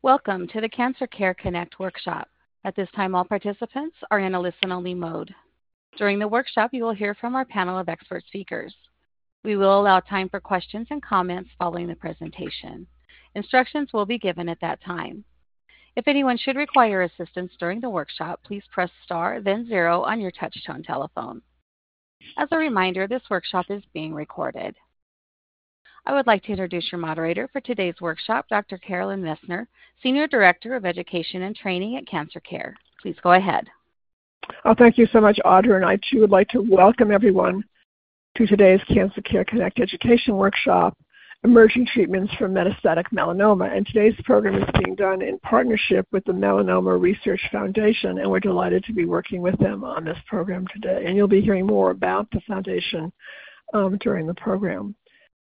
Welcome to the Cancer Care Connect workshop. At this time, all participants are in a listen-only mode. During the workshop, you will hear from our panel of expert speakers. We will allow time for questions and comments following the presentation. Instructions will be given at that time. If anyone should require assistance during the workshop, please press star, then 0 on your touch-tone telephone. As a reminder, this workshop is being recorded. I would like to introduce your moderator for today's workshop, Dr. Carolyn Messner, Senior Director of Education and Training at Cancer Care. Please go ahead. Oh, thank you so much, Audra, and I too would like to welcome everyone to today's Cancer Care Connect Education Workshop, Emerging Treatments for Metastatic Melanoma. And today's program is being done in partnership with the Melanoma Research Foundation, and we're delighted to be working with them on this program today. And you'll be hearing more about the foundation during the program.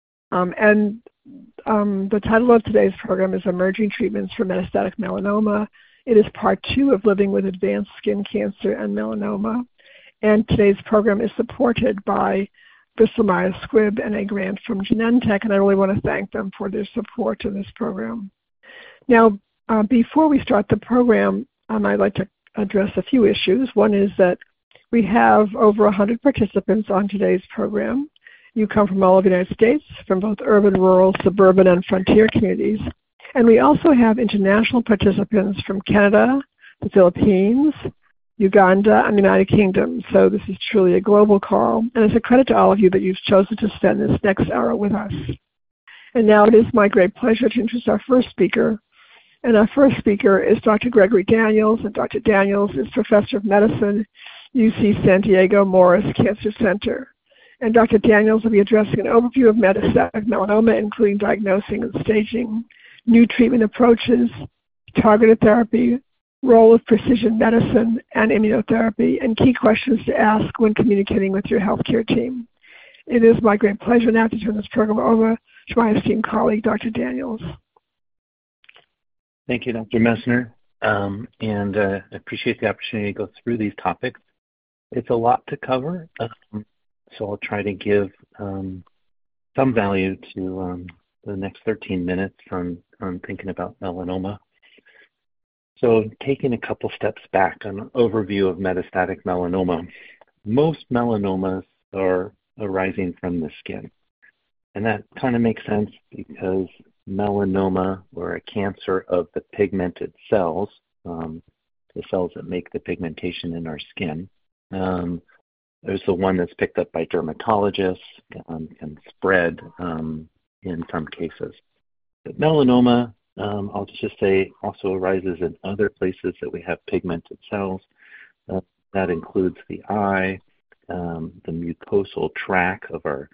The title of today's program is Emerging Treatments for Metastatic Melanoma. It is part 2 of Living with Advanced Skin Cancer and Melanoma. And today's program is supported by Bristol Myers Squibb and a grant from Genentech, and I really want to thank them for their support in this program. Now, before we start the program, I'd like to address a few issues. One is that we have over 100 participants on today's program. You come from all over the United States, from both urban, rural, suburban, and frontier communities. And we also have international participants from Canada, the Philippines, Uganda, and the United Kingdom. So this is truly a global call. And it's a credit to all of you that you've chosen to spend this next hour with us. And now it is my great pleasure to introduce our first speaker. And our first speaker is Dr. Gregory Daniels. And Dr. Daniels is Professor of Medicine, UC San Diego Moores Cancer Center. And Dr. Daniels will be addressing an overview of metastatic melanoma, including diagnosing and staging, new treatment approaches, targeted therapy, role of precision medicine and immunotherapy, and key questions to ask when communicating with your healthcare team. It is my great pleasure now to turn this program over to my esteemed colleague, Dr. Daniels. Thank you, Dr. Messner, and I appreciate the opportunity to go through these topics. It's a lot to cover. So I'll try to give some value to the next 13 minutes on thinking about melanoma. So taking a couple steps back, an overview of metastatic melanoma. Most melanomas are arising from the skin. And that kind of makes sense because melanoma, or a cancer of the pigmented cells, the cells that make the pigmentation in our skin, there's the one that's picked up by dermatologists and spread in some cases. But melanoma, I'll just say, also arises in other places that we have pigmented cells. That includes the eye, the mucosal tract of our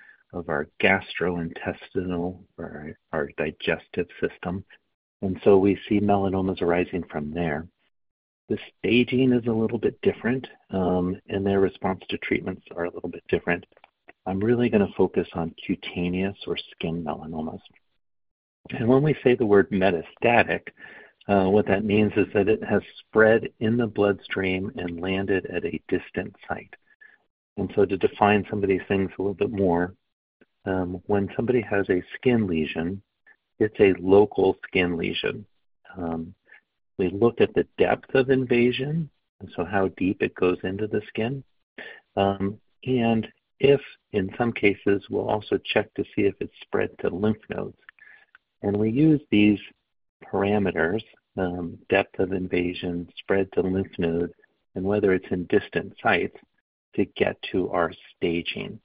gastrointestinal, or our digestive system. And so we see melanomas arising from there. The staging is a little bit different, and their response to treatments are a little bit different. I'm really going to focus on cutaneous or skin melanomas. And when we say the word metastatic, what that means is that it has spread in the bloodstream and landed at a distant site. And so to define some of these things a little bit more, when somebody has a skin lesion, it's a local skin lesion. We look at the depth of invasion, and so how deep it goes into the skin. And if, in some cases, we'll also check to see if it's spread to lymph nodes. And we use these parameters, depth of invasion, spread to lymph node, and whether it's in distant sites, to get to our staging.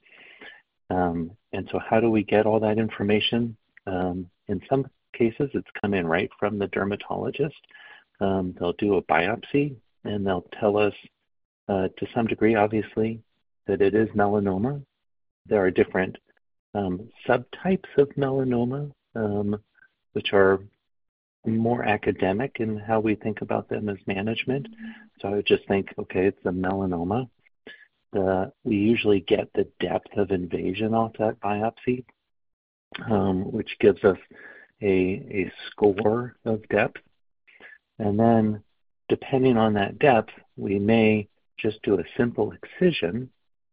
And so how do we get all that information? In some cases, it's come in right from the dermatologist. They'll do a biopsy, and they'll tell us, to some degree, obviously, that it is melanoma. There are different subtypes of melanoma, which are more academic in how we think about them as management. So I would just think, okay, it's a melanoma. We usually get the depth of invasion off that biopsy, which gives us a score of depth. And then, depending on that depth, we may just do a simple excision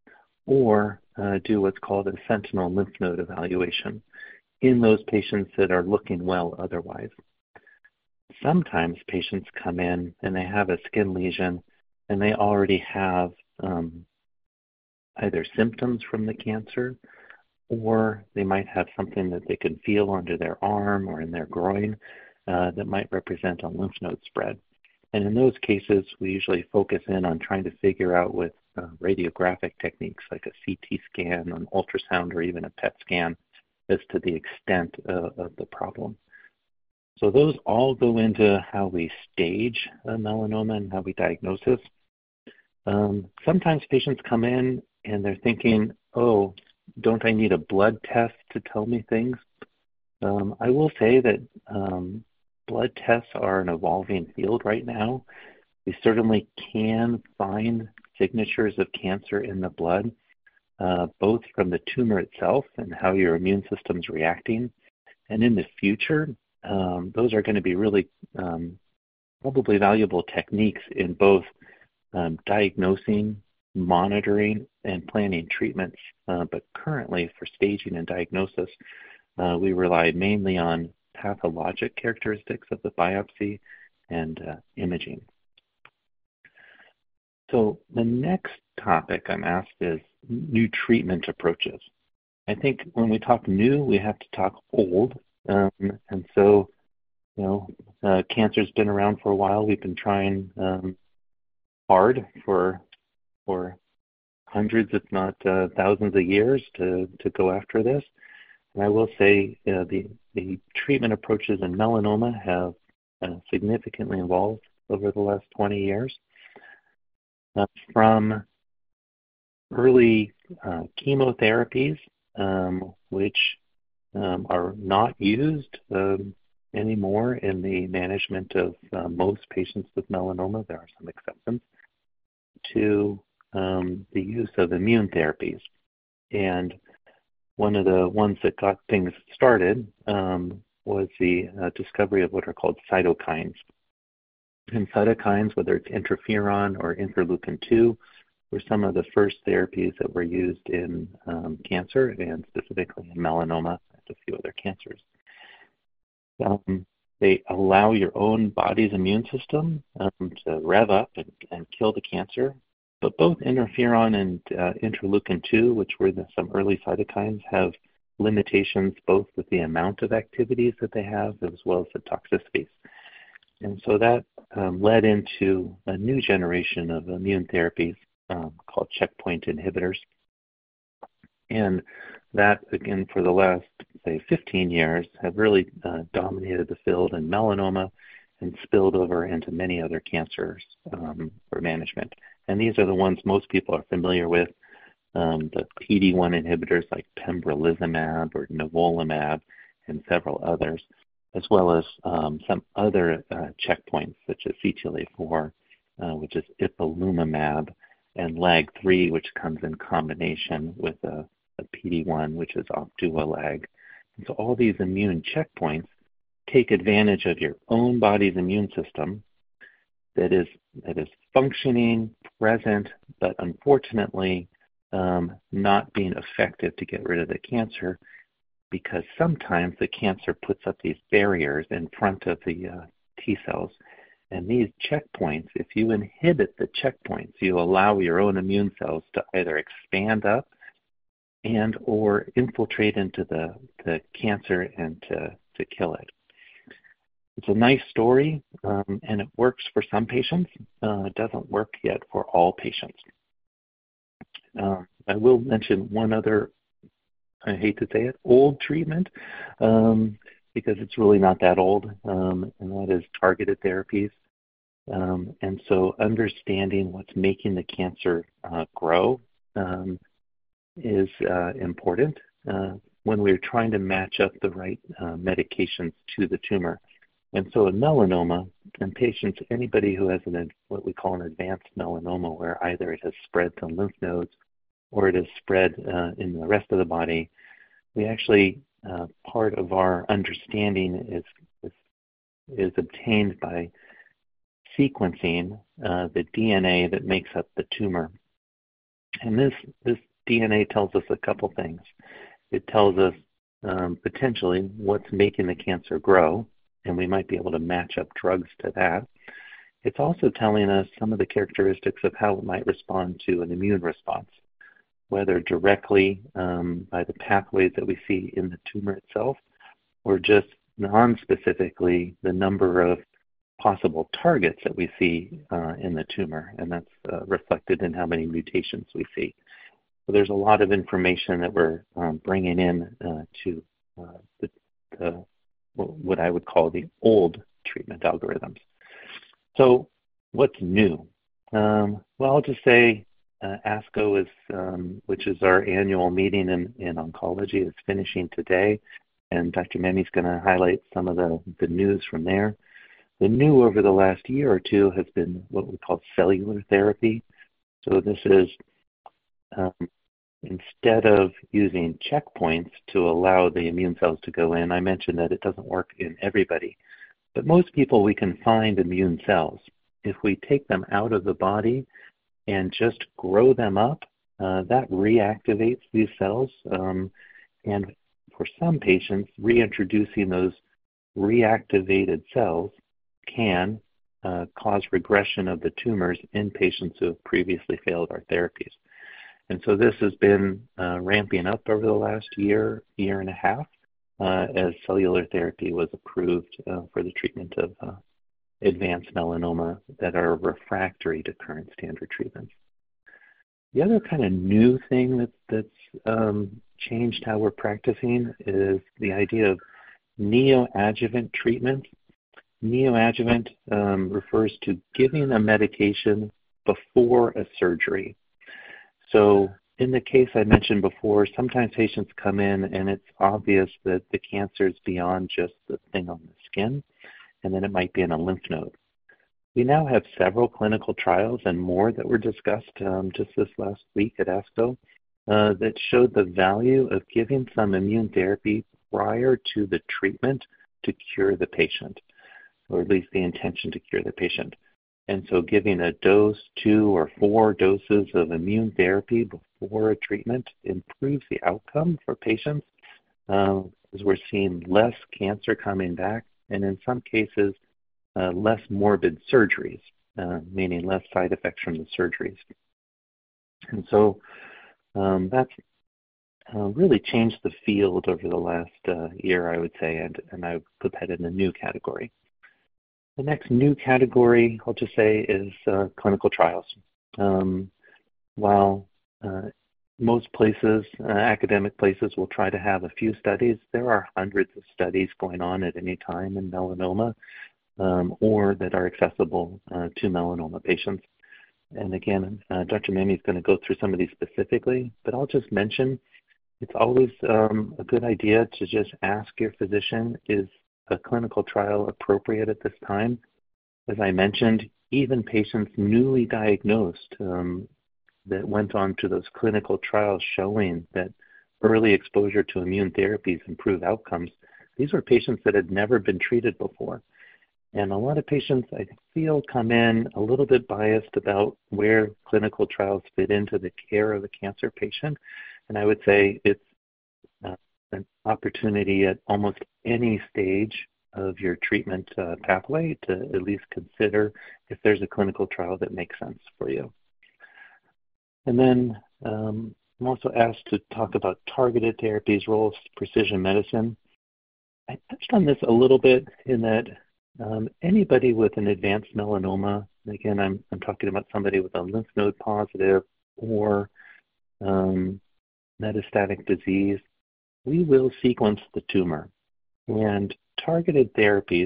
or do what's called a sentinel lymph node evaluation in those patients that are looking well otherwise. sometimes patients come in and they have a skin lesion and they already have either symptoms from the cancer, or they might have something that they can feel under their arm or in their groin that might represent a lymph node spread. And in those cases, we usually focus in on trying to figure out with radiographic techniques like a CT scan, an ultrasound, or even a PET scan as to the extent of the problem. So those all go into how we stage a melanoma and how we diagnose it. Sometimes patients come in and they're thinking, oh, don't I need a blood test to tell me things? I will say that blood tests are an evolving field right now. We certainly can find signatures of cancer in the blood, both from the tumor itself and how your immune system's reacting. And in the future, those are going to be really probably valuable techniques in both diagnosing, monitoring, and planning treatments. But currently, for staging and diagnosis, we rely mainly on pathologic characteristics of the biopsy and imaging. So the next topic I'm asked is new treatment approaches. I think when we talk new, we have to talk old. And so, cancer's been around for a while. We've been trying hard for hundreds, if not thousands of years to go after this. And I will say the treatment approaches in melanoma have significantly evolved over the last 20 years. From early chemotherapies, which are not used anymore in the management of most patients with melanoma, there are some exceptions, to the use of immune therapies. And one of the ones that got things started was the discovery of what are called cytokines. And cytokines, whether it's interferon or interleukin-2, were some of the first therapies that were used in cancer, and specifically in melanoma and a few other cancers. They allow your own body's immune system to rev up and kill the cancer. But both interferon and interleukin-2, which were some early cytokines, have limitations both with the amount of activities that they have as well as the toxicities. And so that led into a new generation of immune therapies called checkpoint inhibitors. And that, again, for the last, say, 15 years, have really dominated the field in melanoma and spilled over into many other cancers for management. And these are the ones most people are familiar with, the PD-1 inhibitors like pembrolizumab or nivolumab and several others, as well as some other checkpoints such as CTLA-4, which is ipilimumab, and LAG-3, which comes in combination with a PD-1, which is Opdualag. And so all these immune checkpoints take advantage of your own body's immune system that is functioning, present, but unfortunately not being effective to get rid of the cancer, because sometimes the cancer puts up these barriers in front of the T cells. And these checkpoints, if you inhibit the checkpoints, you allow your own immune cells to either expand up and or infiltrate into the cancer and to kill it. It's a nice story, and it works for some patients. It doesn't work yet for all patients. I will mention one other, I hate to say it, old treatment, because it's really not that old, and that is targeted therapies. And so understanding what's making the cancer grow is important when we're trying to match up the right medications to the tumor. And so in melanoma, in patients, anybody who has what we call an advanced melanoma, where either it has spread to lymph nodes or it has spread in the rest of the body, we actually, part of our understanding is obtained by sequencing the DNA that makes up the tumor. And this DNA tells us a couple things. It tells us potentially what's making the cancer grow, and we might be able to match up drugs to that. It's also telling us some of the characteristics of how it might respond to an immune response, whether directly by the pathways that we see in the tumor itself, or just non-specifically the number of possible targets that we see in the tumor, and that's reflected in how many mutations we see. So there's a lot of information that we're bringing in to what I would call the old treatment algorithms. So what's new? Well, I'll just say ASCO is, which is our annual meeting in oncology, is finishing today, and Dr. Mehmi's going to highlight some of the news from there. The new over the last year or two has been what we call cellular therapy. So this is instead of using checkpoints to allow the immune cells to go in, I mentioned that it doesn't work in everybody. But most people, we can find immune cells. If we take them out of the body and just grow them up, that reactivates these cells. And for some patients, reintroducing those reactivated cells can cause regression of the tumors in patients who have previously failed our therapies. And so this has been ramping up over the last year and a half as cellular therapy was approved for the treatment of advanced melanoma that are refractory to current standard treatments. The other kind of new thing that's changed how we're practicing is the idea of neoadjuvant treatment. Neoadjuvant refers to giving a medication before a surgery. So in the case I mentioned before, sometimes patients come in and it's obvious that the cancer is beyond just the thing on the skin, and then it might be in a lymph node. We now have several clinical trials and more that were discussed just this last week at ASCO that showed the value of giving some immune therapy prior to the treatment to cure the patient, or at least the intention to cure the patient. And so giving a dose, 2 or 4 doses of immune therapy before a treatment improves the outcome for patients because we're seeing less cancer coming back, and in some cases, less morbid surgeries, meaning less side effects from the surgeries. And so that's really changed the field over the last year, I would say, and I would put that in a new category. The next new category, I'll just say, is clinical trials. While most places, academic places, will try to have a few studies, there are hundreds of studies going on at any time in melanoma or that are accessible to melanoma patients. And again, Dr. Mehmi is going to go through some of these specifically, but I'll just mention it's always a good idea to just ask your physician, is a clinical trial appropriate at this time? As I mentioned, even patients newly diagnosed that went on to those clinical trials showing that early exposure to immune therapies improve outcomes, these were patients that had never been treated before. And a lot of patients, I feel, come in a little bit biased about where clinical trials fit into the care of a cancer patient. And I would say it's an opportunity at almost any stage of your treatment pathway to at least consider if there's a clinical trial that makes sense for you. And then I'm also asked to talk about targeted therapies, roles, precision medicine. I touched on this a little bit in that anybody with an advanced melanoma, again, I'm talking about somebody with a lymph node positive or metastatic disease, we will sequence the tumor. And targeted therapies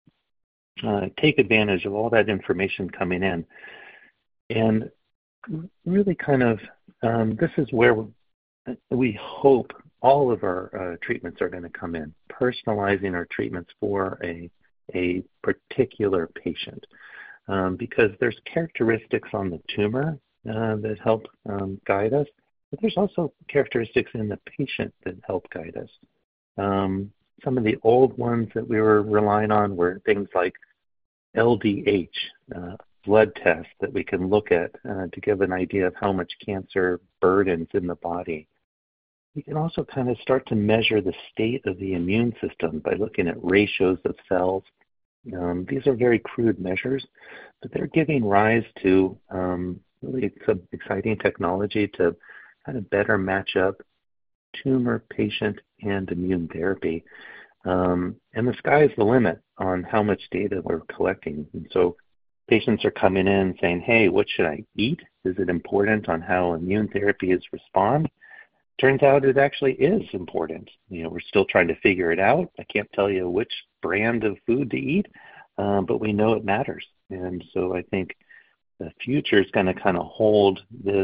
take advantage of all that information coming in. And really kind of, this is where we hope all of our treatments are going to come in, personalizing our treatments for a particular patient. Because there's characteristics on the tumor that help guide us, but there's also characteristics in the patient that help guide us. Some of the old ones that we were relying on were things like LDH, blood tests that we can look at to give an idea of how much cancer burdens in the body. We can also kind of start to measure the state of the immune system by looking at ratios of cells. These are very crude measures, but they're giving rise to really some exciting technology to kind of better match up tumor, patient, and immune therapy. And the sky is the limit on how much data we're collecting. And so patients are coming in saying, hey, what should I eat? Is it important on how immune therapies respond? Turns out it actually is important. We're still trying to figure it out. I can't tell you which brand of food to eat, but we know it matters. And so I think the future is going to kind of hold this.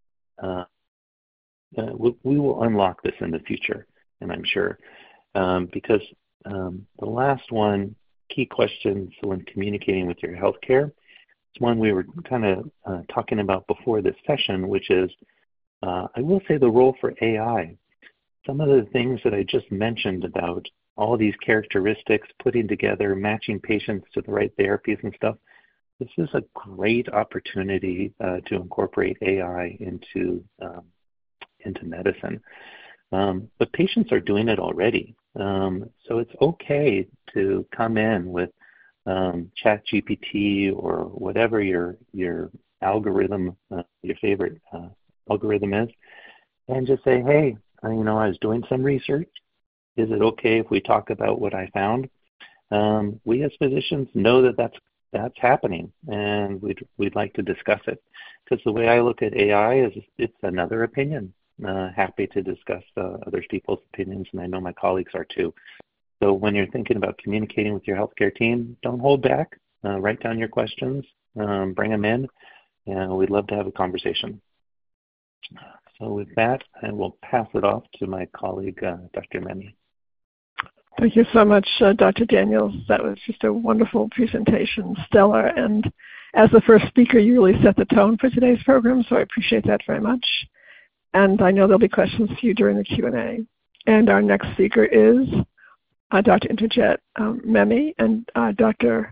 We will unlock this in the future, and I'm sure, because the last one, key questions when communicating with your healthcare, is one we were kind of talking about before this session, which is, I will say, the role for AI. Some of the things that I just mentioned about all these characteristics, putting together, matching patients to the right therapies and stuff, this is a great opportunity to incorporate AI into medicine. But patients are doing it already. So it's okay to come in with ChatGPT or whatever your algorithm, your favorite algorithm is, and just say, hey, I was doing some research. Is it okay if we talk about what I found? We as physicians know that that's happening, and we'd like to discuss it. Because the way I look at AI is it's another opinion. Happy to discuss other people's opinions, and I know my colleagues are too. So when you're thinking about communicating with your healthcare team, don't hold back. Write down your questions, bring them in, and we'd love to have a conversation. So with that, I will pass it off to my colleague, Dr. Memy. Thank you so much, Dr. Daniels. That was just a wonderful presentation, stellar. And as the first speaker, you really set the tone for today's program, so I appreciate that very much. And I know there'll be questions for you during the Q&A. And our next speaker is Dr. Indrajit Memy, and Dr.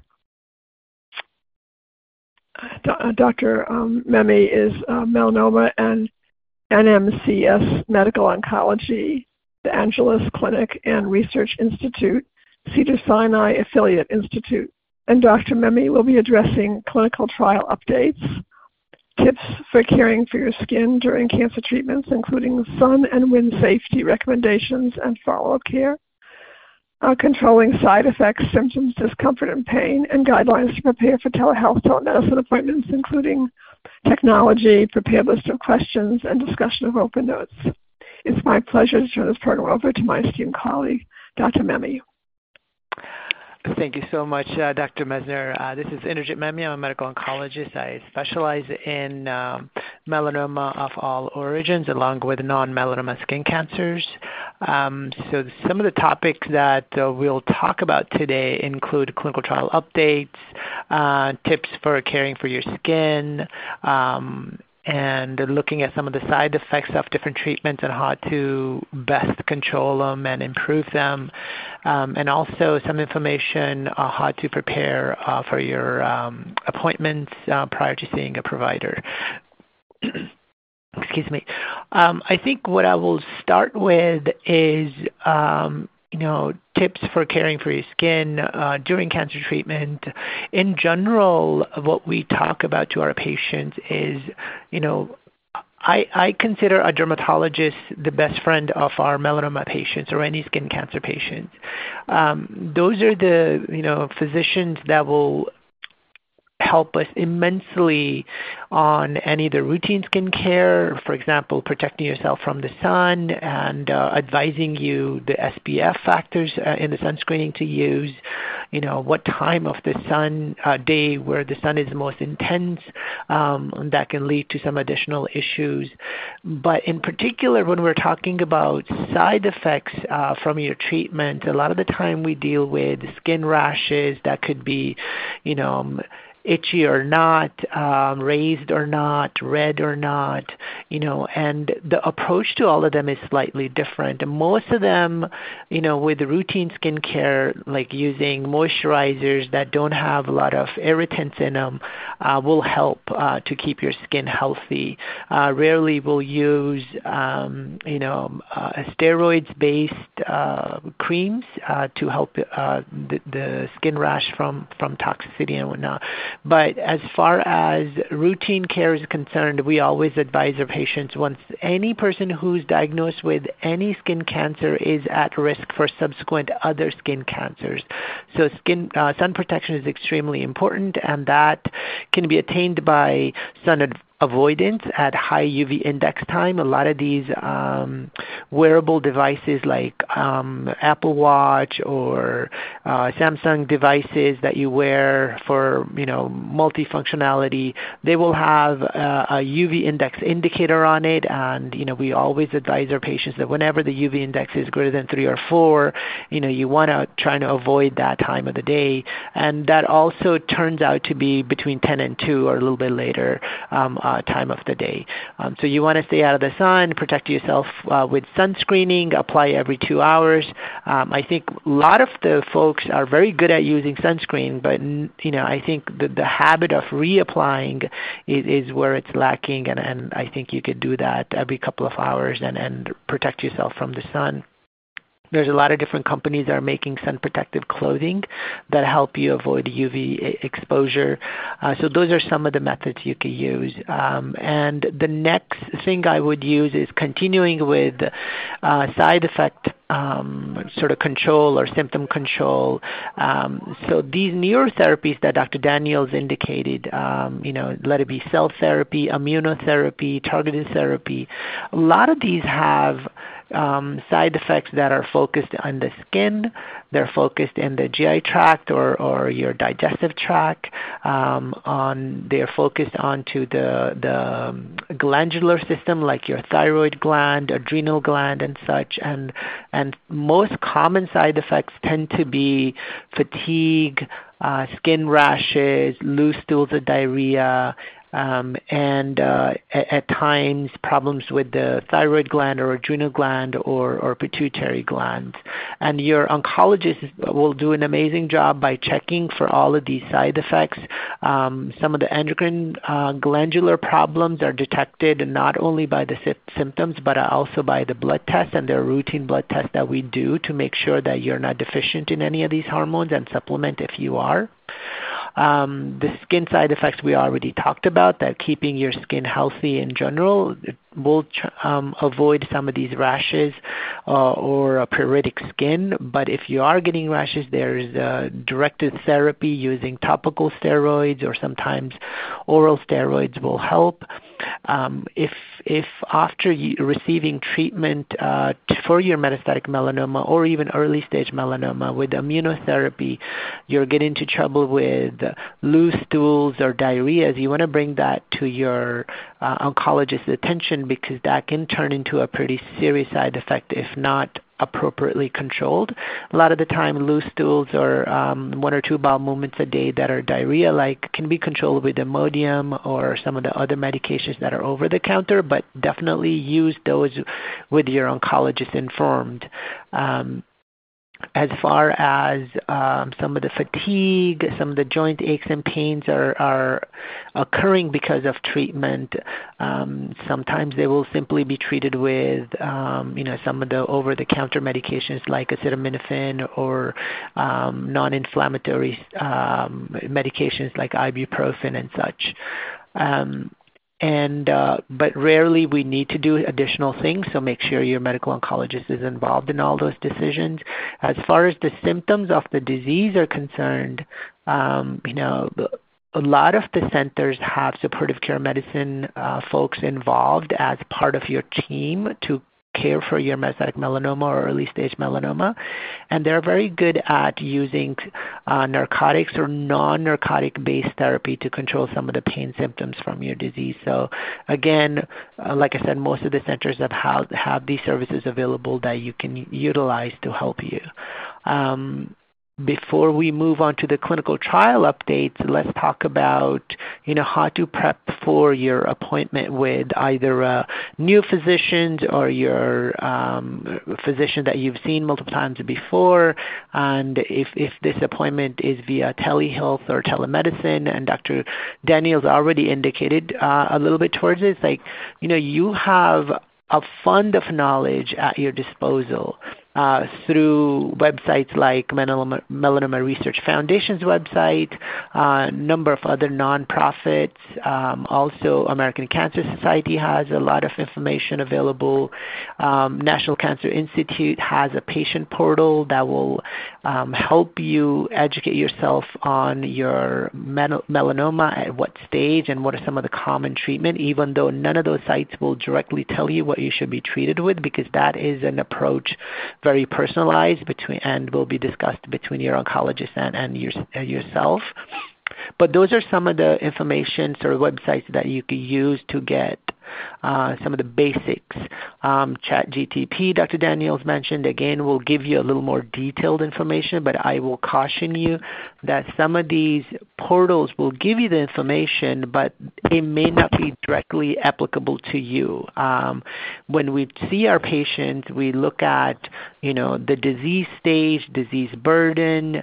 Memy is melanoma and NMCS Medical Oncology, the Angeles Clinic and Research Institute, Cedars-Sinai Affiliate Institute. And Dr. Memy will be addressing clinical trial updates, tips for caring for your skin during cancer treatments, including sun and wind safety recommendations and follow-up care, controlling side effects, symptoms, discomfort, and pain, and guidelines to prepare for telehealth, telemedicine appointments, including technology, prepared list of questions, and discussion of open notes. It's my pleasure to turn this program over to my esteemed colleague, Dr. Memy. Thank you so much, Dr. Messner. This is Indrajit Memy. I'm a medical oncologist. I specialize in melanoma of all origins, along with non-melanoma skin cancers. So some of the topics that we'll talk about today include clinical trial updates, tips for caring for your skin, and looking at some of the side effects of different treatments and how to best control them and improve them, and also some information on how to prepare for your appointments prior to seeing a provider. Excuse me. I think what I will start with is tips for caring for your skin during cancer treatment. In general, what we talk about to our patients is, I consider a dermatologist the best friend of our melanoma patients or any skin cancer patients. Those are the, physicians that will help us immensely on any of the routine skin care, for example, protecting yourself from the sun and advising you the SPF factors in the sunscreening to use, what time of the day where the sun is most intense, and that can lead to some additional issues. But in particular, when we're talking about side effects from your treatment, a lot of the time we deal with skin rashes that could be, itchy or not, raised or not, red or not, and the approach to all of them is slightly different. And most of them, with routine skincare, like using moisturizers that don't have a lot of irritants in them, will help to keep your skin healthy. Rarely will use, steroids-based creams to help the skin rash from toxicity and whatnot. But as far as routine care is concerned, we always advise our patients, once any person who's diagnosed with any skin cancer is at risk for subsequent other skin cancers. So sun protection is extremely important, and that can be attained by sun avoidance at high UV index time. A lot of these wearable devices like Apple Watch or Samsung devices that you wear for multifunctionality, they will have a UV index indicator on it, and we always advise our patients that whenever the UV index is greater than 3 or 4, you want to try to avoid that time of the day, and that also turns out to be between 10 and 2 or a little bit later time of the day. So you want to stay out of the sun, protect yourself with sunscreening, apply every 2 hours. I think a lot of the folks are very good at using sunscreen, but I think the habit of reapplying is where it's lacking, and I think you could do that every couple of hours and protect yourself from the sun. There's a lot of different companies that are making sun protective clothing that help you avoid UV exposure. So those are some of the methods you could use. And the next thing I would use is continuing with side effect sort of control or symptom control. So these neurotherapies that Dr. Daniels indicated, let it be cell therapy, immunotherapy, targeted therapy, a lot of these have side effects that are focused on the skin, they're focused in the GI tract or your digestive tract, they're focused onto the glandular system like your thyroid gland, adrenal gland and such, and most common side effects tend to be fatigue, skin rashes, loose stools or diarrhea, and at times problems with the thyroid gland or adrenal gland or pituitary glands. And your oncologist will do an amazing job by checking for all of these side effects. Some of the endocrine glandular problems are detected not only by the symptoms but also by the blood tests, and there are routine blood tests that we do to make sure that you're not deficient in any of these hormones and supplement if you are. The skin side effects we already talked about, that keeping your skin healthy in general will avoid some of these rashes or a pruritic skin. But if you are getting rashes, there's directed therapy using topical steroids, or sometimes oral steroids will help. If after receiving treatment for your metastatic melanoma or even early stage melanoma with immunotherapy, you're getting into trouble with loose stools or diarrheas, you want to bring that to your oncologist's attention, because that can turn into a pretty serious side effect if not appropriately controlled. A lot of the time, loose stools or 1 or 2 bowel movements a day that are diarrhea-like can be controlled with Imodium or some of the other medications that are over the counter, but definitely use those with your oncologist informed. As far as some of the fatigue, some of the joint aches and pains are occurring because of treatment. Sometimes they will simply be treated with some of the over-the-counter medications like acetaminophen or non-inflammatory medications like ibuprofen and such. But rarely we need to do additional things, so make sure your medical oncologist is involved in all those decisions. As far as the symptoms of the disease are concerned, a lot of the centers have supportive care medicine folks involved as part of your team to care for your metastatic melanoma or early stage melanoma, and they're very good at using narcotics or non-narcotic based therapy to control some of the pain symptoms from your disease. So again, like I said, most of the centers have these services available that you can utilize to help you. before we move on to the clinical trial updates, let's talk about, how to prep for your appointment with either a new physician or your physician that you've seen multiple times before. And if this appointment is via telehealth or telemedicine, and Dr. Daniels already indicated a little bit towards this, you have a fund of knowledge at your disposal through websites like Melanoma Research Foundation's website, a number of other nonprofits. Also, American Cancer Society has a lot of information available. National Cancer Institute has a patient portal that will help you educate yourself on your melanoma, at what stage, and what are some of the common treatment, even though none of those sites will directly tell you what you should be treated with, because that is an approach very personalized and will be discussed between your oncologist and yourself. But those are some of the information or websites that you could use to get some of the basics. ChatGTP, Dr. Daniels mentioned, again, will give you a little more detailed information, but I will caution you that some of these portals will give you the information, but it may not be directly applicable to you. When we see our patients, we look at, the disease stage, disease burden,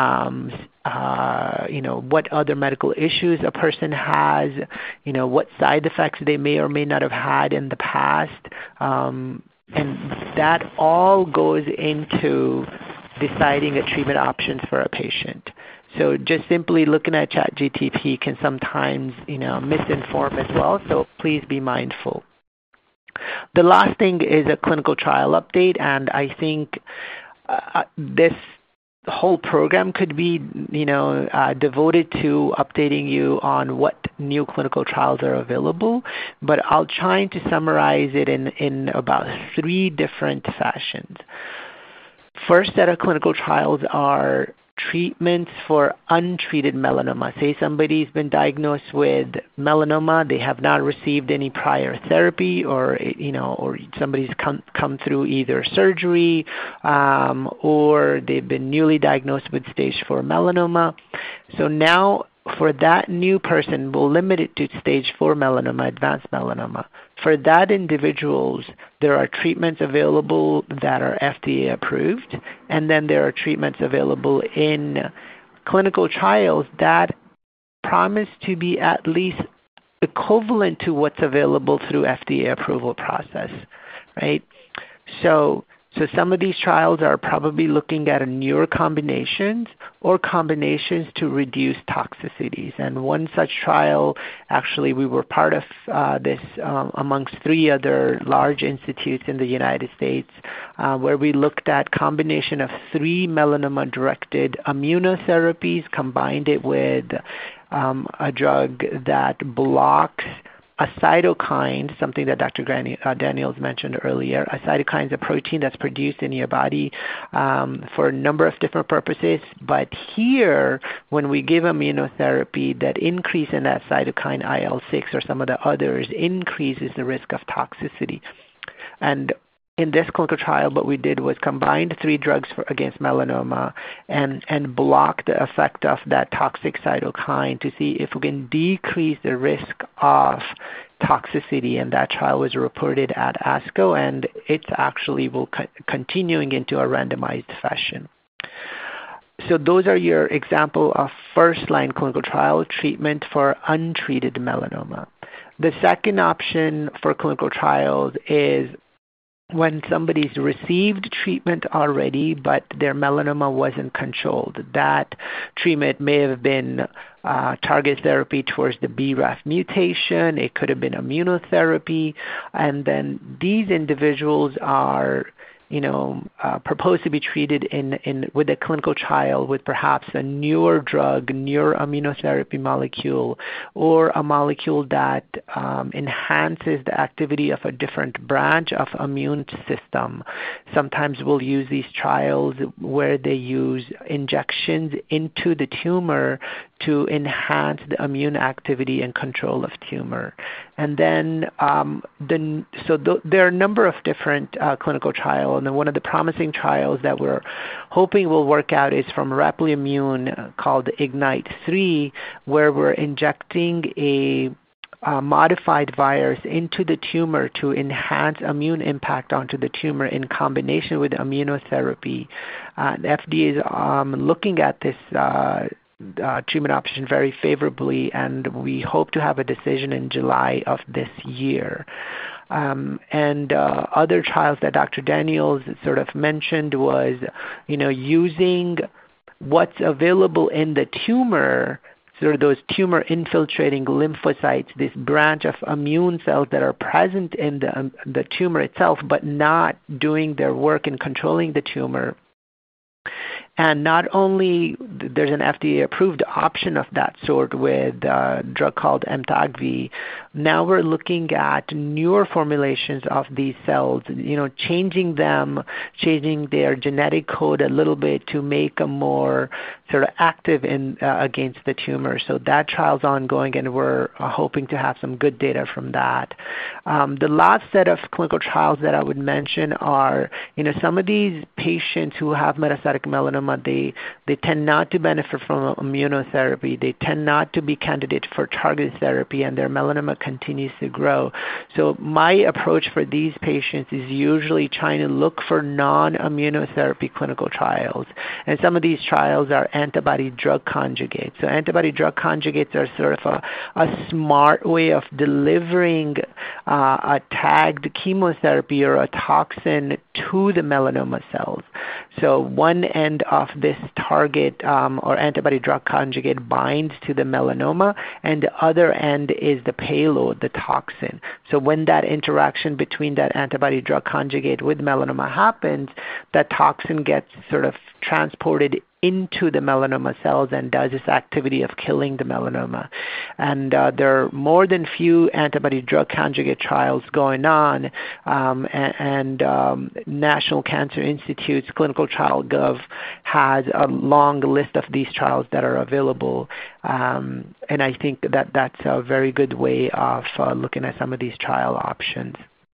what other medical issues a person has, what side effects they may or may not have had in the past. And that all goes into deciding a treatment options for a patient. So just simply looking at ChatGTP can sometimes, misinform as well, so please be mindful. The last thing is a clinical trial update, and I think this whole program could be, devoted to updating you on what new clinical trials are available, but I'll try to summarize it in about 3 different fashions. First set of clinical trials are treatments for untreated melanoma. Say somebody's been diagnosed with melanoma, they have not received any prior therapy, or somebody's come through either surgery or they've been newly diagnosed with stage 4 melanoma. So now for that new person, we'll limit it to stage 4 melanoma, advanced melanoma. For that individuals, there are treatments available that are FDA approved, and then there are treatments available in clinical trials that promise to be at least equivalent to what's available through FDA approval process, right? So some of these trials are probably looking at newer combinations or combinations to reduce toxicities. And one such trial, actually, we were part of this amongst 3 other large institutes in the United States, where we looked at combination of 3 melanoma-directed immunotherapies, combined it with a drug that blocks a cytokine, something that Dr. Daniels mentioned earlier. A cytokine is a protein that's produced in your body for a number of different purposes. But here, when we give immunotherapy, that increase in that cytokine IL-6 or some of the others increases the risk of toxicity. And in this clinical trial, what we did was combined 3 drugs against melanoma and block the effect of that toxic cytokine to see if we can decrease the risk of toxicity. And that trial was reported at ASCO, and it's actually continuing into a randomized fashion. So those are your example of first-line clinical trial treatment for untreated melanoma. The second option for clinical trials is when somebody's received treatment already, but their melanoma wasn't controlled. That treatment may have been target therapy towards the BRAF mutation. It could have been immunotherapy. And then these individuals are proposed to be treated with a clinical trial with perhaps a newer drug, newer immunotherapy molecule, or a molecule that enhances the activity of a different branch of immune system. Sometimes we'll use these trials where they use injections into the tumor to enhance the immune activity and control of tumor. And then, there are a number of different clinical trials, and then one of the promising trials that we're hoping will work out is from Replimune called IGNITE-3, where we're injecting a modified virus into the tumor to enhance immune impact onto the tumor in combination with immunotherapy. The FDA is looking at this treatment option very favorably, and we hope to have a decision in July of this year. Other trials that Dr. Daniels sort of mentioned was, using what's available in the tumor, sort of those tumor-infiltrating lymphocytes, this branch of immune cells that are present in the tumor itself, but not doing their work in controlling the tumor. And not only there's an FDA-approved option of that sort with a drug called Amtagvi, now we're looking at newer formulations of these cells, changing their genetic code a little bit to make them more sort of active against the tumor. So that trial's ongoing, and we're hoping to have some good data from that. The last set of clinical trials that I would mention are, some of these patients who have metastatic melanoma, they tend not to benefit from immunotherapy. They tend not to be candidates for targeted therapy, and their melanoma continues to grow. So my approach for these patients is usually trying to look for non-immunotherapy clinical trials. And some of these trials are antibody-drug conjugates. So antibody-drug conjugates are sort of a smart way of delivering a tagged chemotherapy or a toxin to the melanoma cells. So one end of this target or antibody-drug conjugate binds to the melanoma, and the other end is the payload, the toxin. So when that interaction between that antibody-drug conjugate with melanoma happens, that toxin gets sort of transported into the melanoma cells and does this activity of killing the melanoma. And there are more than few antibody-drug conjugate trials going on, and National Cancer Institute's ClinicalTrials.gov has a long list of these trials that are available, and I think that that's a very good way of looking at some of these trial options.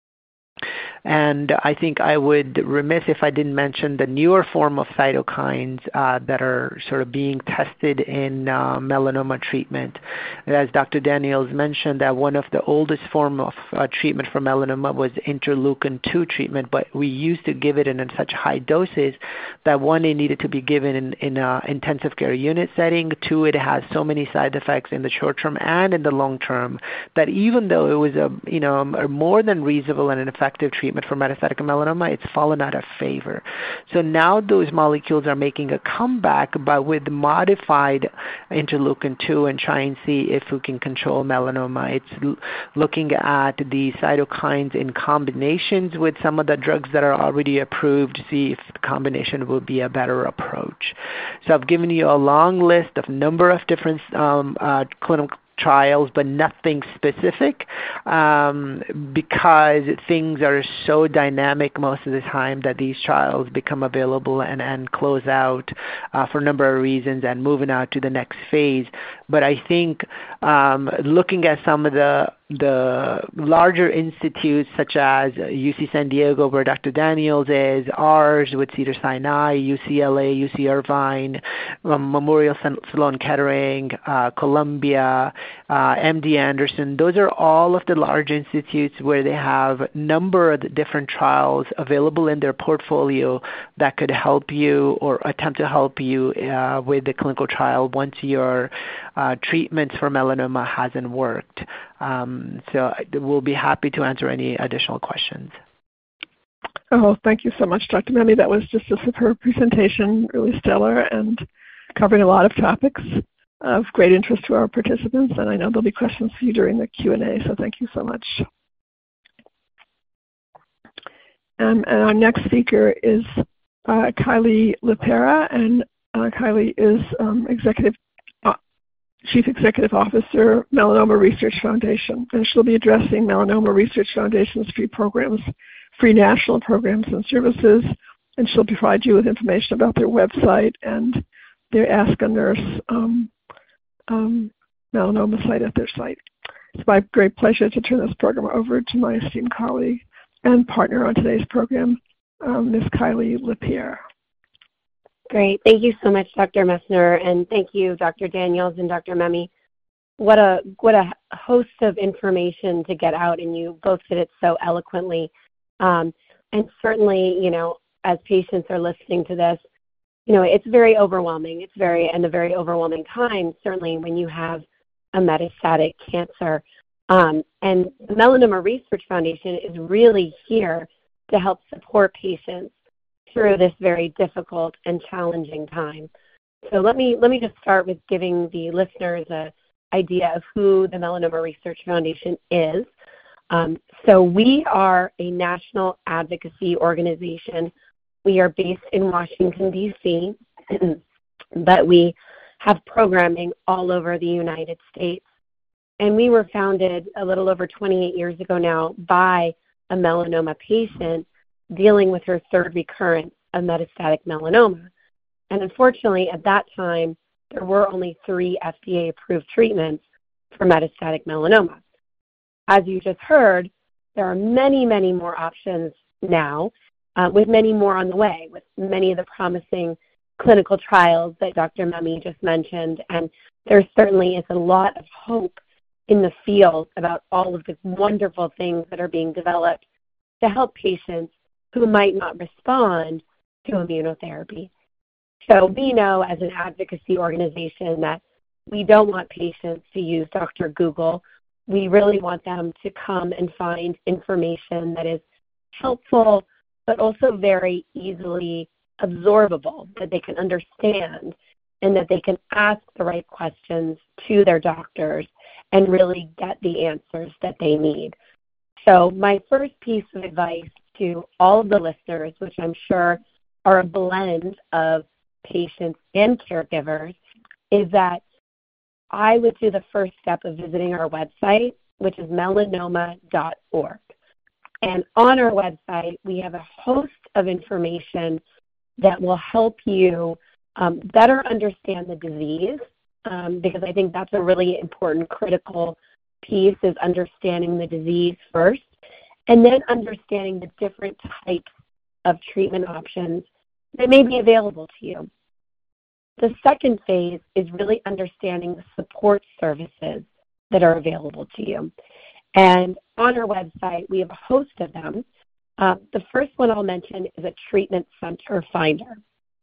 And I think I would remiss if I didn't mention the newer form of cytokines that are sort of being tested in melanoma treatment. As Dr. Daniels mentioned, that one of the oldest form of treatment for melanoma was interleukin-2 treatment, but we used to give it in such high doses that one, it needed to be given in an intensive care unit setting. Two, it has so many side effects in the short term and in the long term that even though it was a more than reasonable and an effective treatment for metastatic melanoma, it's fallen out of favor. So now those molecules are making a comeback, but with modified interleukin-2 and try and see if we can control melanoma. It's looking at the cytokines in combinations with some of the drugs that are already approved to see if the combination will be a better approach. So I've given you a long list of number of different clinical trials, but nothing specific, because things are so dynamic most of the time that these trials become available and close out for a number of reasons and moving out to the next phase. But I think looking at some of the larger institutes such as UC San Diego, where Dr. Daniels is, ours with Cedars-Sinai, UCLA, UC Irvine, Memorial Sloan Kettering, Columbia, MD Anderson, those are all of the large institutes where they have a number of different trials available in their portfolio that could help you or attempt to help you with the clinical trial once your treatments for melanoma hasn't worked. So we'll be happy to answer any additional questions. Oh, thank you so much, Dr. Mehmi. That was just a superb presentation, really stellar, and covering a lot of topics of great interest to our participants. And I know there'll be questions for you during the Q&A, so thank you so much. And our next speaker is Kylie Lepera, and Kylie is Chief Executive Officer, Melanoma Research Foundation, and she'll be addressing Melanoma Research Foundation's free national programs and services, and she'll provide you with information about their website and their Ask a Nurse melanoma site at their site. It's my great pleasure to turn this program over to my esteemed colleague and partner on today's program, Ms. Kylie Lapierre. Great. Thank you so much, Dr. Messner, and thank you, Dr. Daniels and Dr. Memme. What a host of information to get out, and you both did it so eloquently. And certainly, as patients are listening to this, it's very overwhelming. It's a very overwhelming time, certainly when you have a metastatic cancer. And the Melanoma Research Foundation is really here to help support patients through this very difficult and challenging time. So let me just start with giving the listeners an idea of who the Melanoma Research Foundation is. So we are a national advocacy organization. We are based in Washington, D.C., but we have programming all over the United States. And we were founded a little over 28 years ago now by a melanoma patient dealing with her third recurrence of metastatic melanoma. And unfortunately, at that time, there were only 3 FDA-approved treatments for metastatic melanoma. As you just heard, there are many, many more options now, with many more on the way, with many of the promising clinical trials that Dr. Memme just mentioned. And there certainly is a lot of hope in the field about all of the wonderful things that are being developed to help patients who might not respond to immunotherapy. So we know as an advocacy organization that we don't want patients to use Dr. Google. We really want them to come and find information that is helpful, but also very easily absorbable, that they can understand and that they can ask the right questions to their doctors and really get the answers that they need. So my first piece of advice to all of the listeners, which I'm sure are a blend of patients and caregivers, is that I would do the first step of visiting our website, which is melanoma.org. And on our website, we have a host of information that will help you better understand the disease, because I think that's a really important, critical piece, is understanding the disease first, and then understanding the different types of treatment options that may be available to you. The second phase is really understanding the support services that are available to you. And on our website, we have a host of them. The first one I'll mention is a treatment center finder.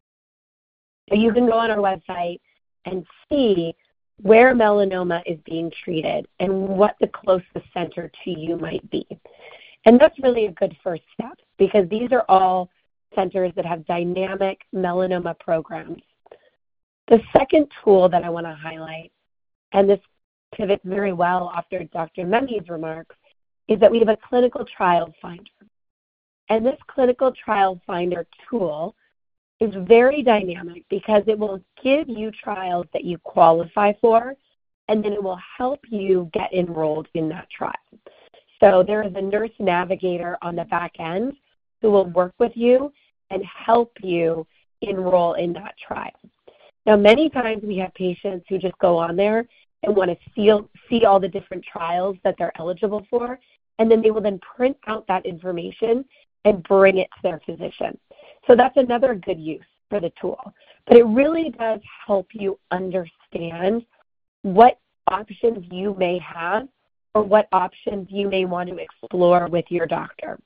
So you can go on our website and see where melanoma is being treated and what the closest center to you might be. And that's really a good first step, because these are all centers that have dynamic melanoma programs. The second tool that I want to highlight, and this pivots very well after Dr. Memme's remarks, is that we have a clinical trial finder. And this clinical trial finder tool is very dynamic because it will give you trials that you qualify for, and then it will help you get enrolled in that trial. So there is a nurse navigator on the back end who will work with you and help you enroll in that trial. Now, many times we have patients who just go on there and want to see all the different trials that they're eligible for, and then they will then print out that information and bring it to their physician. So that's another good use for the tool. But it really does help you understand what options you may have or what options you may want to explore with your doctor.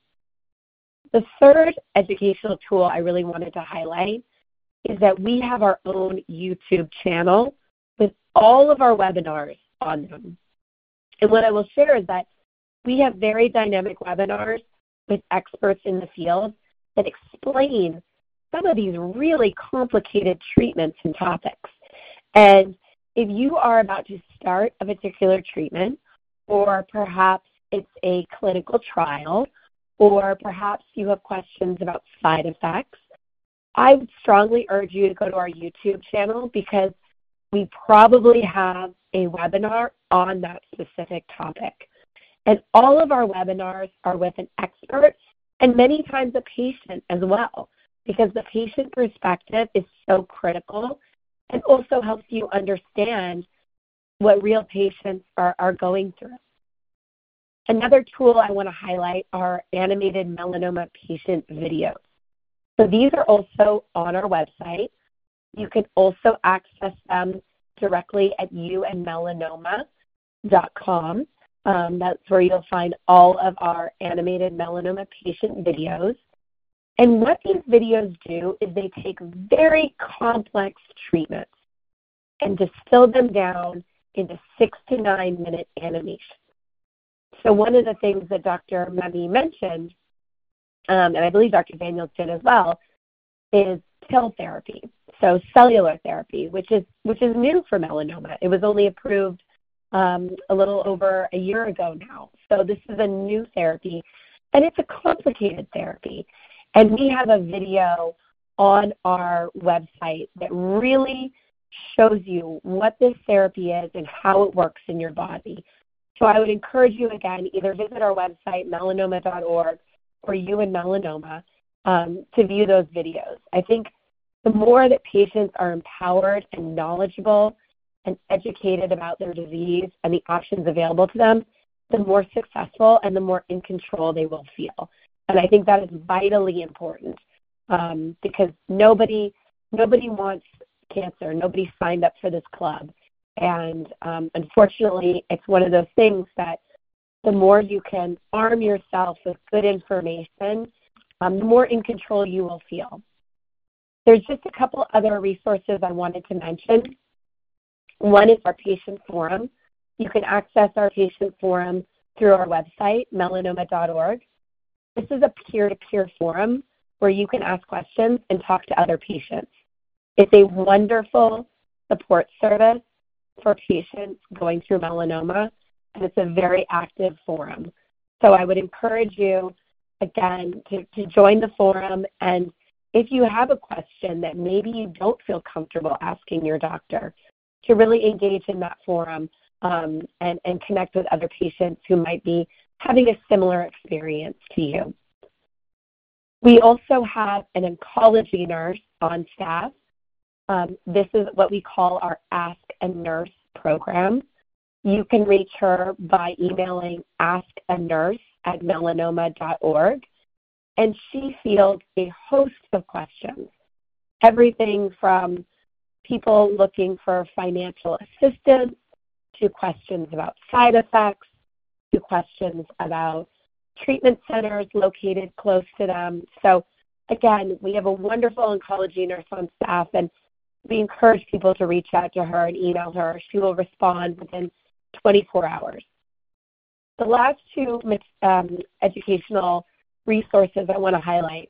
The third educational tool I really wanted to highlight is that we have our own YouTube channel with all of our webinars on them. And what I will share is that we have very dynamic webinars with experts in the field that explain some of these really complicated treatments and topics. And if you are about to start a particular treatment, or perhaps it's a clinical trial, or perhaps you have questions about side effects, I would strongly urge you to go to our YouTube channel, because we probably have a webinar on that specific topic. And all of our webinars are with an expert and many times a patient as well, because the patient perspective is so critical and also helps you understand what real patients are going through. Another tool I want to highlight are animated melanoma patient videos. So these are also on our website. You can also access them directly at youandmelanoma.com. That's where you'll find all of our animated melanoma patient videos. And what these videos do is they take very complex treatments and distill them down into 6 to 9 minute animation. So one of the things that Dr. Memi mentioned, and I believe Dr. Daniels did as well, is TIL therapy, so cellular therapy, which is new for melanoma. It was only approved a little over a year ago now. So this is a new therapy, and it's a complicated therapy. And we have a video on our website that really shows you what this therapy is and how it works in your body. So I would encourage you, again, either visit our website, melanoma.org, or You and Melanoma, to view those videos. I think the more that patients are empowered and knowledgeable and educated about their disease and the options available to them, the more successful and the more in control they will feel. And I think that is vitally important because nobody wants cancer. Nobody signed up for this club. And unfortunately, it's one of those things that the more you can arm yourself with good information, the more in control you will feel. There's just a couple other resources I wanted to mention. One is our patient forum. You can access our patient forum through our website, melanoma.org. This is a peer-to-peer forum where you can ask questions and talk to other patients. It's a wonderful support service for patients going through melanoma, and it's a very active forum. So I would encourage you, again, to join the forum, and if you have a question that maybe you don't feel comfortable asking your doctor, to really engage in that forum and connect with other patients who might be having a similar experience to you. We also have an oncology nurse on staff. This is what we call our Ask a Nurse program. You can reach her by emailing askanurse@melanoma.org, and she fields a host of questions, everything from people looking for financial assistance to questions about side effects to questions about treatment centers located close to them. So again, we have a wonderful oncology nurse on staff, and we encourage people to reach out to her and email her. She will respond within 24 hours. The last two educational resources I want to highlight.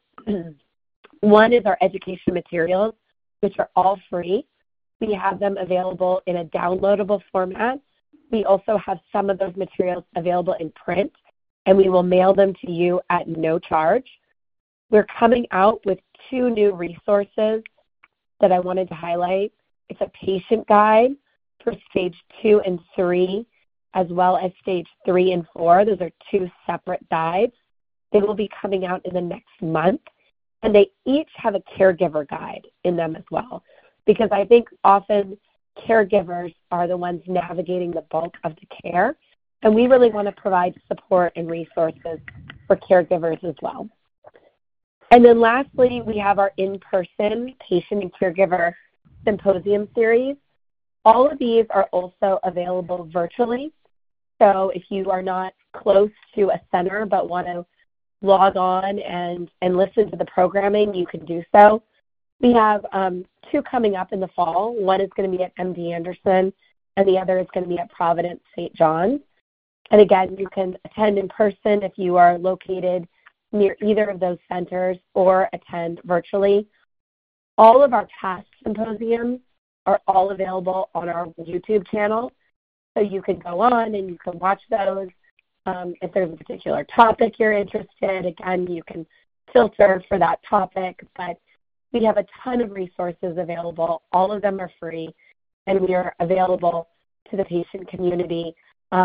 One is our education materials, which are all free. We have them available in a downloadable format. We also have some of those materials available in print, and we will mail them to you at no charge. We're coming out with 2 new resources that I wanted to highlight. It's a patient guide for stage 2 and 3, as well as stage 3 and 4. Those are 2 separate guides. They will be coming out in the next month, and they each have a caregiver guide in them as well, because I think often caregivers are the ones navigating the bulk of the care, and we really want to provide support and resources for caregivers as well. And then lastly, we have our in-person patient and caregiver symposium series. All of these are also available virtually. So if you are not close to a center but want to log on and listen to the programming, you can do so. We have 2 coming up in the fall. One is going to be at MD Anderson, and the other is going to be at Providence St. John's. And again, you can attend in person if you are located near either of those centers, or attend virtually. All of our past symposiums are all available on our YouTube channel, so you can go on and you can watch those. If there's a particular topic you're interested, again, you can filter for that topic, but we have a ton of resources available. All of them are free, and we are available to the patient community,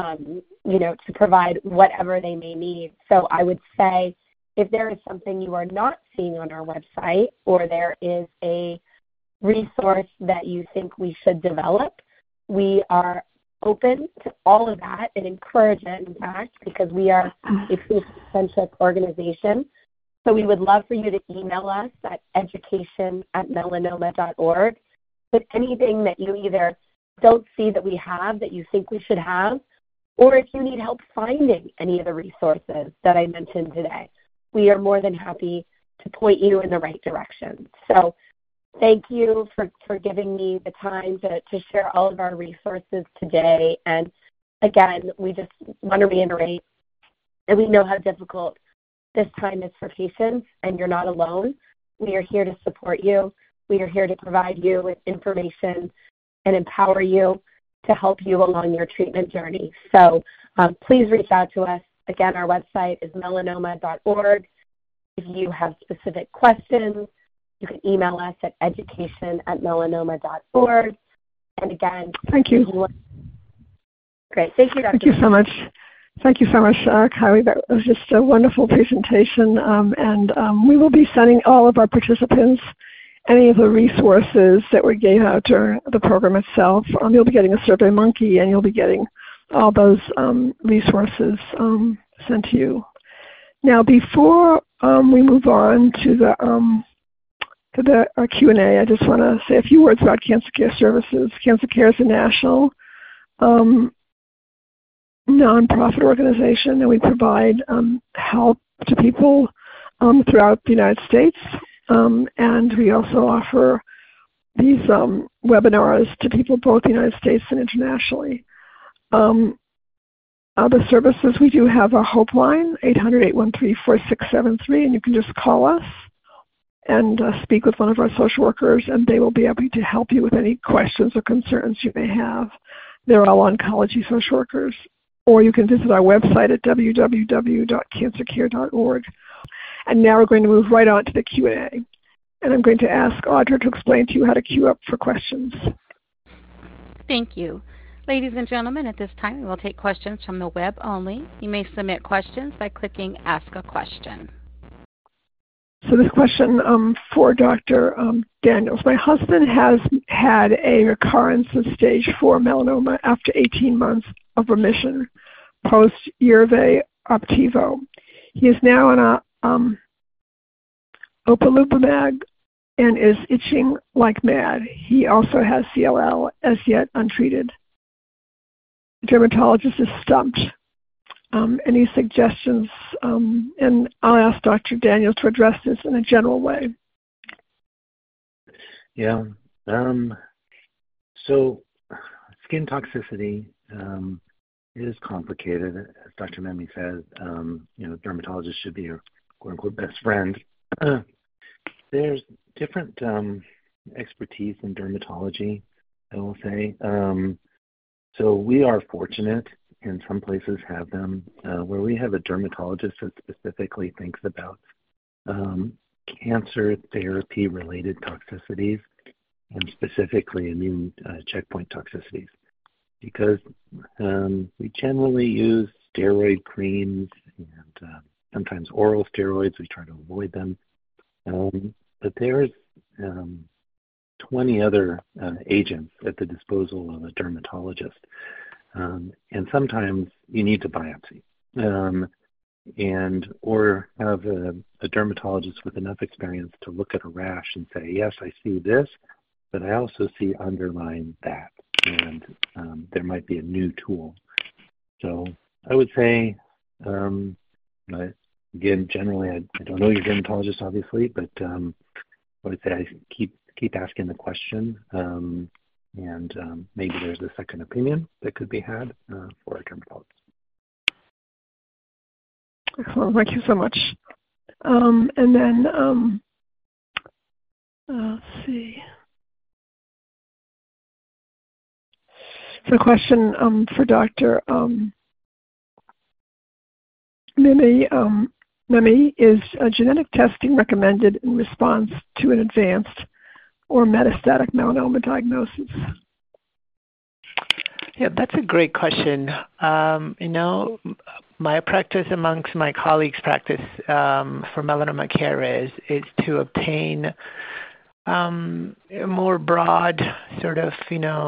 to provide whatever they may need. So I would say if there is something you are not seeing on our website, or there is a resource that you think we should develop, we are open to all of that and encourage it, in fact, because we are a patient-centric organization. So we would love for you to email us at education@melanoma.org with anything that you either don't see that we have that you think we should have, or if you need help finding any of the resources that I mentioned today. We are more than happy to point you in the right direction. So thank you for giving me the time to share all of our resources today. And again, we just want to reiterate that we know how difficult this time is for patients, and you're not alone. We are here to support you. We are here to provide you with information and empower you to help you along your treatment journey. So please reach out to us. Again, our website is melanoma.org. If you have specific questions, you can email us at education@melanoma.org. And again, thank you. Great. Thank you, Dr. Thank you so much. Thank you so much, Kylie. That was just a wonderful presentation. And we will be sending all of our participants any of the resources that we gave out during the program itself. You'll be getting a SurveyMonkey, and you'll be getting all those resources sent to you. Now, before we move on to the Q&A, I just want to say a few words about Cancer Care Services. Cancer Care is a national nonprofit organization, and we provide help to people throughout the United States. And we also offer these webinars to people both in the United States and internationally. The services, we do have a Hope line, 800-813-4673, and you can just call us and speak with one of our social workers, and they will be able to help you with any questions or concerns you may have. They're all oncology social workers. Or you can visit our website at www.cancercare.org. And now we're going to move right on to the Q&A. And I'm going to ask Audra to explain to you how to queue up for questions. Thank you. Ladies and gentlemen, at this time, we will take questions from the web only. You may submit questions by clicking Ask a Question. So this question for Dr. Daniels. My husband has had a recurrence of stage 4 melanoma after 18 months of remission post-Yervoy Opdivo. He is now on a opolumab and is itching like mad. He also has CLL, as yet untreated. The dermatologist is stumped. Any suggestions? And I'll ask Dr. Daniels to address this in a general way. Yeah. So skin toxicity is complicated. As Dr. Memme said, dermatologists should be your quote-unquote best friend. There's different expertise in dermatology, I will say. So we are fortunate in some places have them where we have a dermatologist that specifically thinks about cancer therapy-related toxicities and specifically immune checkpoint toxicities. Because we generally use steroid creams and sometimes oral steroids. We try to avoid them. But there's 20 other agents at the disposal of a dermatologist. And sometimes you need to biopsy or have a dermatologist with enough experience to look at a rash and say, yes, I see this, but I also see underlying that. And there might be a new tool. So I would say, again, generally, I don't know your dermatologist, obviously, but I would say I keep asking the question, and maybe there's a second opinion that could be had for a dermatologist. Excellent. Thank you so much. And then, let's see. So a question for Dr. Memme, is genetic testing recommended in response to an advanced or metastatic melanoma diagnosis? Yeah, that's a great question. My practice amongst my colleagues' practice for melanoma care is to obtain a more broad sort of,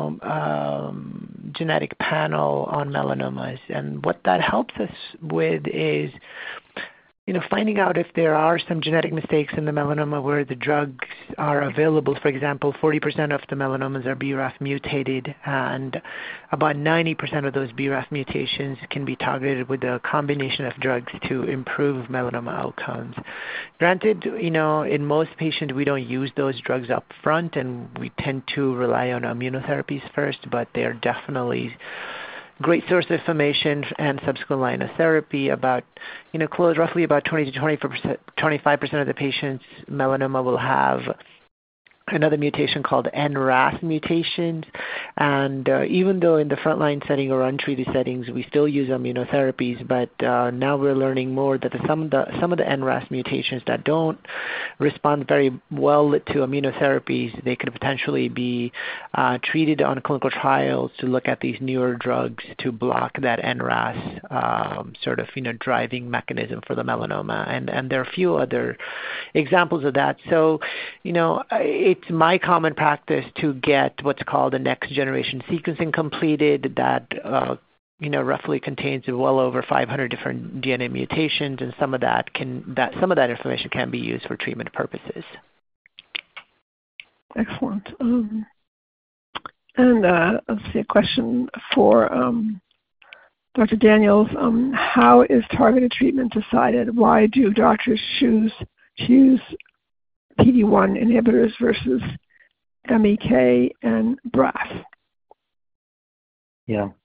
genetic panel on melanomas. And what that helps us with is, finding out if there are some genetic mistakes in the melanoma where the drugs are available. For example, 40% of the melanomas are BRAF mutated, and about 90% of those BRAF mutations can be targeted with a combination of drugs to improve melanoma outcomes. Granted, in most patients we don't use those drugs up front, and we tend to rely on immunotherapies first, but they're definitely great source of information and subsequent line of therapy. About, roughly about 20 to 25% of the patients' melanoma will have another mutation called NRAS mutations. And even though in the frontline setting or untreated settings we still use immunotherapies, but now we're learning more that some of the NRAS mutations that don't respond very well to immunotherapies, they could potentially be treated on clinical trials to look at these newer drugs to block that NRAS driving mechanism for the melanoma. And there are a few other examples of that. So, it's my common practice to get what's called a next generation sequencing completed that roughly contains well over 500 different DNA mutations, and some of that information can be used for treatment purposes. Excellent. Let's see, a question for Dr. Daniels. How is targeted treatment decided? Why do doctors choose PD-1 inhibitors versus MEK and BRAF? Yeah.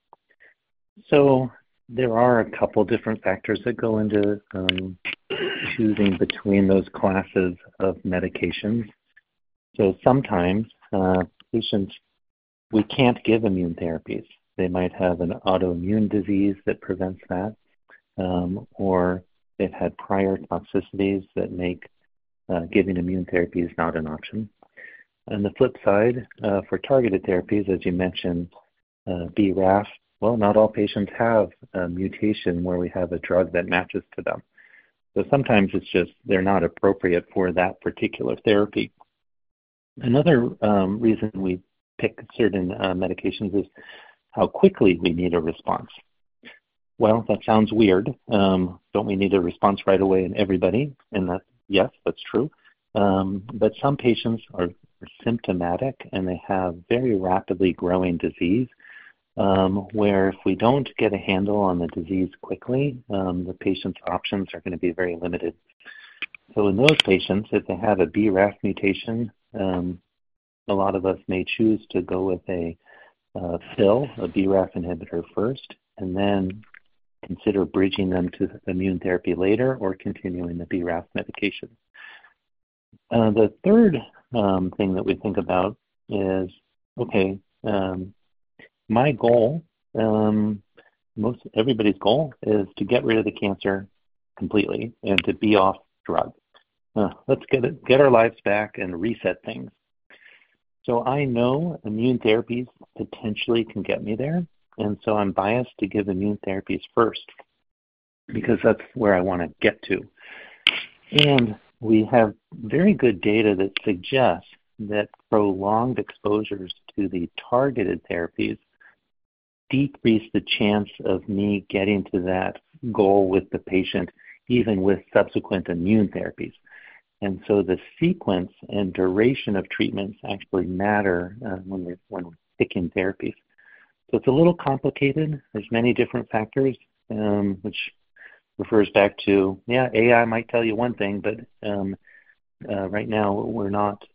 So there are a couple different factors that go into choosing between those classes of medications. So sometimes patients, we can't give immune therapies. They might have an autoimmune disease that prevents that, or they've had prior toxicities that make giving immune therapy is not an option. On the flip side, for targeted therapies, as you mentioned, BRAF, well, not all patients have a mutation where we have a drug that matches to them. So sometimes it's just they're not appropriate for that particular therapy. Another reason we pick certain medications is how quickly we need a response. Well, that sounds weird. Don't we need a response right away in everybody? And yes, that's true. But some patients are symptomatic and they have very rapidly growing disease, where if we don't get a handle on the disease quickly, the patient's options are going to be very limited. So in those patients, if they have a BRAF mutation, a lot of us may choose to go with a pill, a BRAF inhibitor first, and then consider bridging them to immune therapy later or continuing the BRAF medication. The third thing that we think about is, okay, my goal, everybody's goal is to get rid of the cancer completely and to be off drug. Let's get our lives back and reset things. So I know immune therapies potentially can get me there, and so I'm biased to give immune therapies first because that's where I want to get to. And we have very good data that suggests that prolonged exposures to the targeted therapies decrease the chance of me getting to that goal with the patient, even with subsequent immune therapies. And so the sequence and duration of treatments actually matter when we're picking therapies. So it's a little complicated. There's many different factors, which refers back to, AI might tell you one thing, but right now we're not,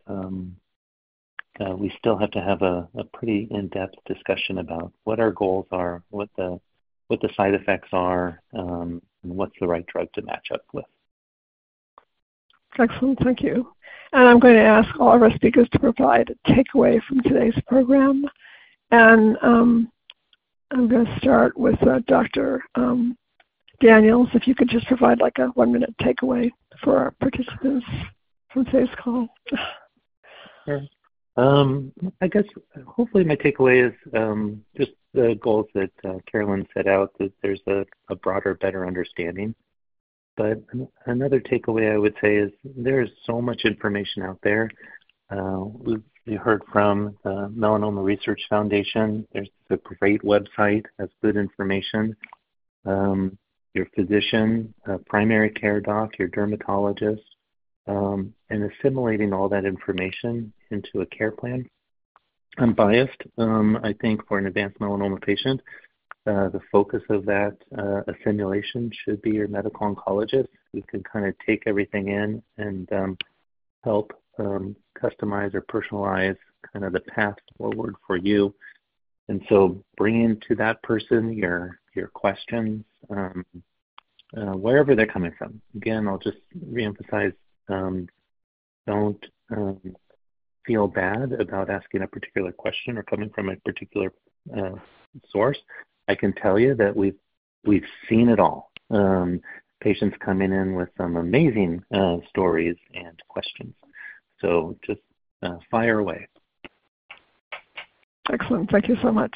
we still have to have a pretty in-depth discussion about what our goals are, what the side effects are, and what's the right drug to match up with. Excellent, thank you. And I'm going to ask all of our speakers to provide a takeaway from today's program. And I'm going to start with Dr. Daniels, if you could just provide like a 1-minute takeaway for our participants from today's call. Sure. I guess hopefully my takeaway is just the goals that Carolyn set out, that there's a broader, better understanding. But another takeaway I would say is there's so much information out there. We heard from the Melanoma Research Foundation. There's a great website, has good information. Your physician, primary care doc, your dermatologist, and assimilating all that information into a care plan. I'm biased. I think for an advanced melanoma patient, the focus of that assimilation should be your medical oncologist, who can kind of take everything in and help customize or personalize kind of the path forward for you. And so bringing to that person your questions, wherever they're coming from. Again, I'll just reemphasize, don't feel bad about asking a particular question or coming from a particular source. I can tell you that we've seen it all. Patients coming in with some amazing stories and questions. So just fire away. Excellent. Thank you so much.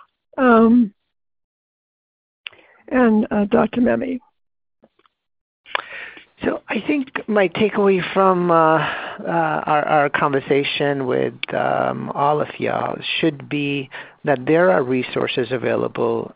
And Dr. Memme. So I think my takeaway from our conversation with all of y'all should be that there are resources available,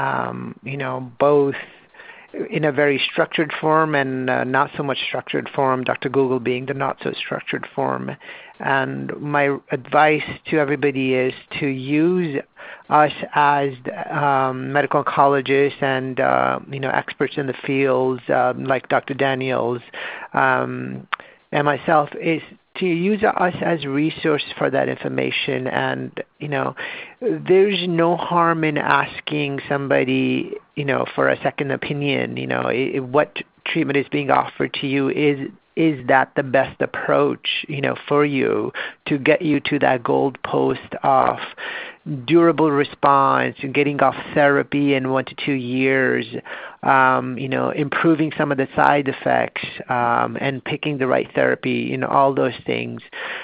both in a very structured form and not so much structured form, Dr. Google being the not so structured form. And my advice to everybody is to use us as medical oncologists and experts in the fields like Dr. Daniels and myself, is to use us as a resource for that information. And there's no harm in asking somebody for a second opinion. What treatment is being offered to you, is that the best approach for you to get you to that gold post of durable response and getting off therapy in 1 to 2 years, improving some of the side effects, and picking the right therapy, all those things.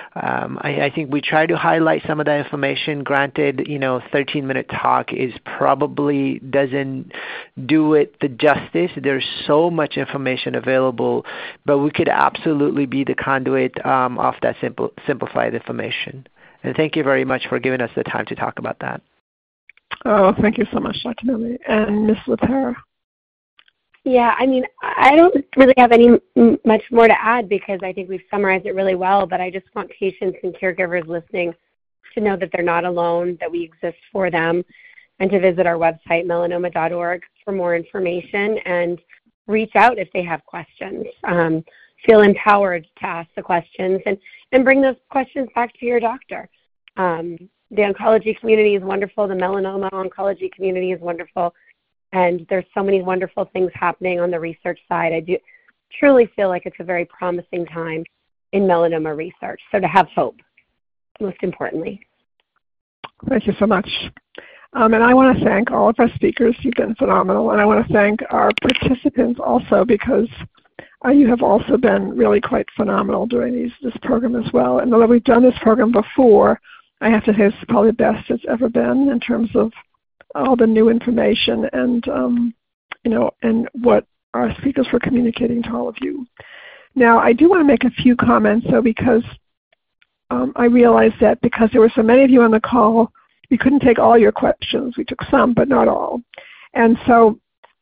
I think we try to highlight some of that information. Granted, 13-minute talk is probably doesn't do it the justice. There's so much information available, but we could absolutely be the conduit of that simplified information. And thank you very much for giving us the time to talk about that. Oh, thank you so much, Dr. Memme. And Ms. Laterra. Yeah, I don't really have much more to add because I think we've summarized it really well, but I just want patients and caregivers listening to know that they're not alone, that we exist for them, and to visit our website, melanoma.org, for more information and reach out if they have questions. Feel empowered to ask the questions and bring those questions back to your doctor. The oncology community is wonderful. The melanoma oncology community is wonderful. And there's so many wonderful things happening on the research side. I do truly feel like it's a very promising time in melanoma research. So to have hope, most importantly. Thank you so much. And I want to thank all of our speakers. You've been phenomenal. And I want to thank our participants also, because you have also been really quite phenomenal during this program as well. And although we've done this program before, I have to say it's probably the best it's ever been in terms of all the new information and and what our speakers were communicating to all of you. Now, I do want to make a few comments, though, because I realized that because there were so many of you on the call, we couldn't take all your questions. We took some, but not all. And so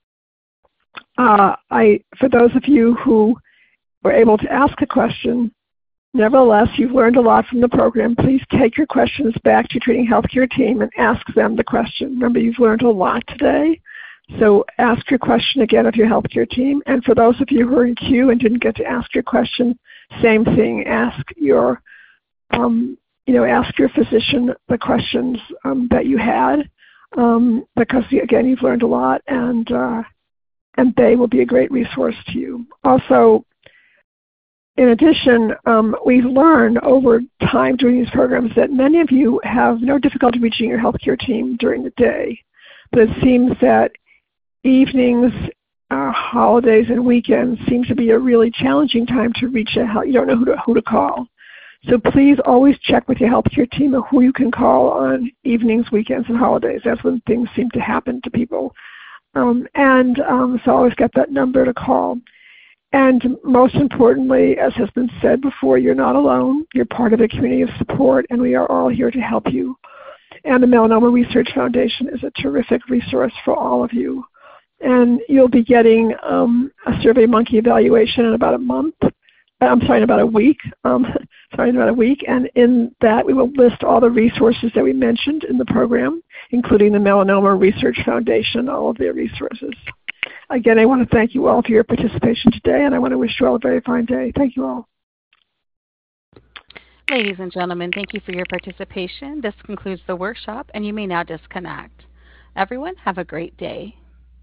for those of you who were able to ask a question, nevertheless, you've learned a lot from the program. Please take your questions back to your treating healthcare team and ask them the question. Remember, you've learned a lot today. So ask your question again of your healthcare team. And for those of you who are in queue and didn't get to ask your question, same thing. Ask your physician the questions that you had, because again, you've learned a lot, and they will be a great resource to you. Also, in addition, we've learned over time during these programs that many of you have no difficulty reaching your healthcare team during the day, but it seems that evenings, holidays, and weekends seem to be a really challenging time to reach you don't know who to call. So please always check with your healthcare team of who you can call on evenings, weekends, and holidays. That's when things seem to happen to people. So always get that number to call. And most importantly, as has been said before, you're not alone. You're part of a community of support, and we are all here to help you. And the Melanoma Research Foundation is a terrific resource for all of you. And you'll be getting a SurveyMonkey evaluation in about a month. In about a week. And in that, we will list all the resources that we mentioned in the program, including the Melanoma Research Foundation, all of their resources. Again, I want to thank you all for your participation today, and I want to wish you all a very fine day. Thank you all. Ladies and gentlemen, thank you for your participation. This concludes the workshop, and you may now disconnect. Everyone, have a great day.